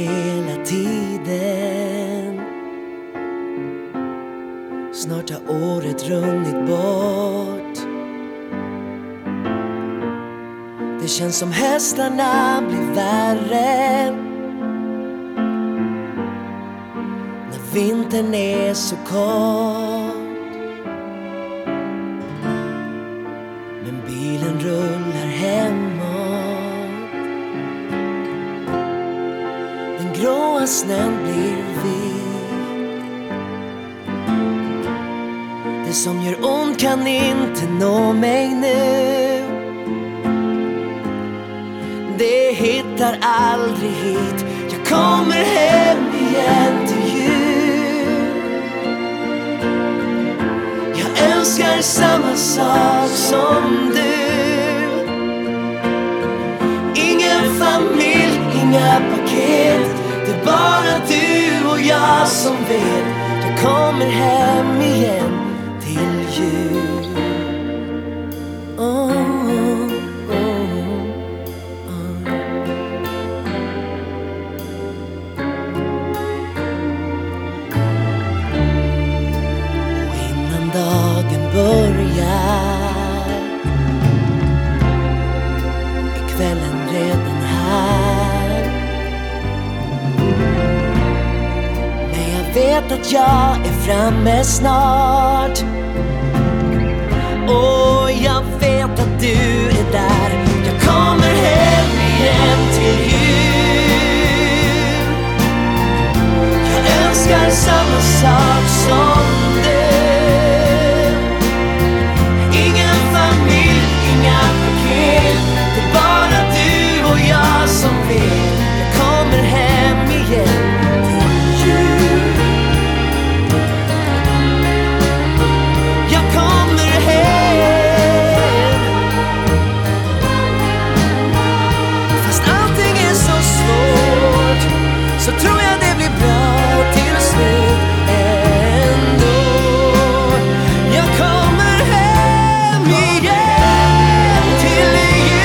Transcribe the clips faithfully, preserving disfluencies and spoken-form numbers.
hela tiden. Snart har året runnit bort. Det känns som hästarna blir värre när vintern är så kort. Men bilen rullar hemåt. Den gråa snön blir vit. Det som gör ont kan inte nå mig nu. Det hittar aldrig hit. Jag kommer hem igen till jul. Jag önskar samma sak som du. Ingen familj, inga paket. Det är bara du och jag som vet. Jag kommer hem igen till jul. Oh, oh, oh. Dagen börjar, är kvällen redan här. Men jag vet att jag är framme snart. Och jag vet att du är där. Jag kommer hem igen till jul. Jag önskar samma sak som du. Så tror jag det blir bra till slut ändå. Jag kommer hem igen till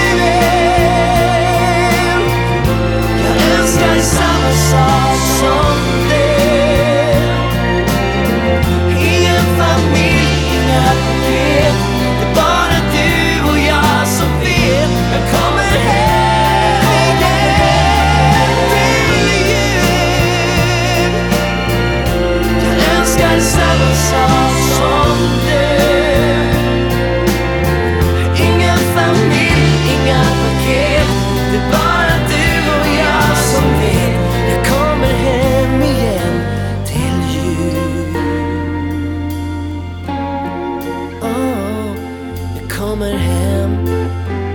jul. Jag önskar samma sak som du. Ingen familj, inga paket. Det är bara du och jag som vet. Jag kommer hem. Samma sak som du. Ingen familj, inga paket. Det är bara du och jag som vet. Jag kommer hem igen till jul. Oh, jag kommer hem